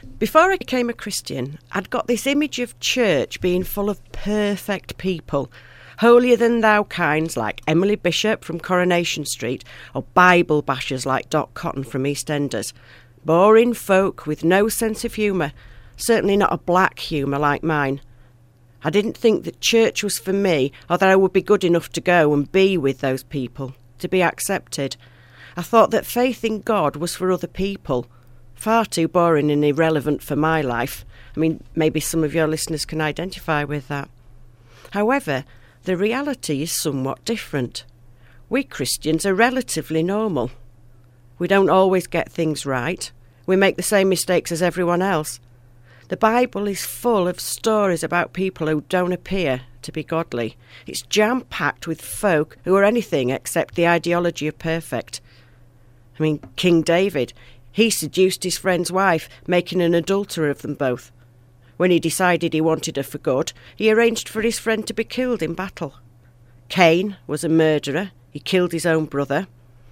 Before I became a Christian, I'd got this image of church being full of perfect people, holier-than-thou kinds like Emily Bishop from Coronation Street or Bible bashers like Dot Cotton from EastEnders. Boring folk with no sense of humour, certainly not a black humour like mine. I didn't think that church was for me or that I would be good enough to go and be with those people, to be accepted. I thought that faith in God was for other people. Far too boring and irrelevant for my life. I mean, maybe some of your listeners can identify with that. However, the reality is somewhat different. We Christians are relatively normal. We don't always get things right. We make the same mistakes as everyone else. The Bible is full of stories about people who don't appear to be godly. It's jam-packed with folk who are anything except the ideology of perfect. I mean, King David, he seduced his friend's wife, making an adulterer of them both. When he decided he wanted her for good, he arranged for his friend to be killed in battle. Cain was a murderer. He killed his own brother.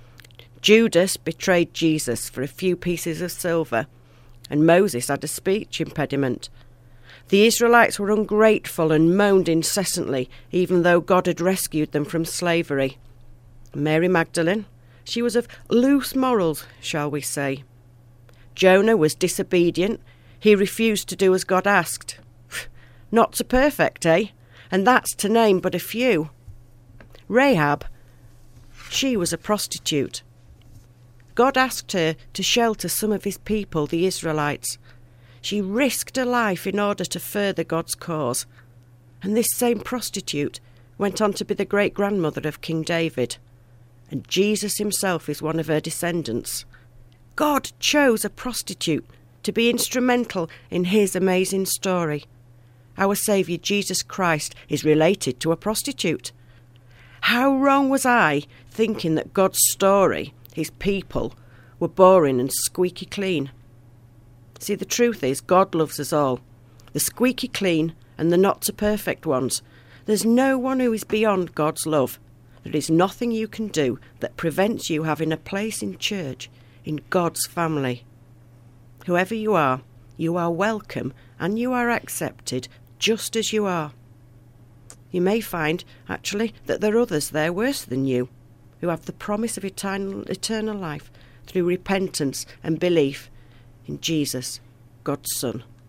Judas betrayed Jesus for a few pieces of silver. And Moses had a speech impediment. The Israelites were ungrateful and moaned incessantly, even though God had rescued them from slavery. Mary Magdalene, she was of loose morals, shall we say. Jonah was disobedient. He refused to do as God asked. Not so perfect, eh? And that's to name but a few. Rahab, she was a prostitute. God asked her to shelter some of his people, the Israelites. She risked her life in order to further God's cause. And this same prostitute went on to be the great-grandmother of King David. And Jesus himself is one of her descendants. God chose a prostitute to be instrumental in his amazing story. Our Saviour Jesus Christ is related to a prostitute. How wrong was I thinking that God's story, his people, were boring and squeaky clean? See, the truth is God loves us all, the squeaky clean and the not-so-perfect ones. There's no one who is beyond God's love. There is nothing you can do that prevents you having a place in church, in God's family. Whoever you are welcome and you are accepted just as you are. You may find, actually, that there are others there worse than you, who have the promise of eternal life through repentance and belief in Jesus, God's Son.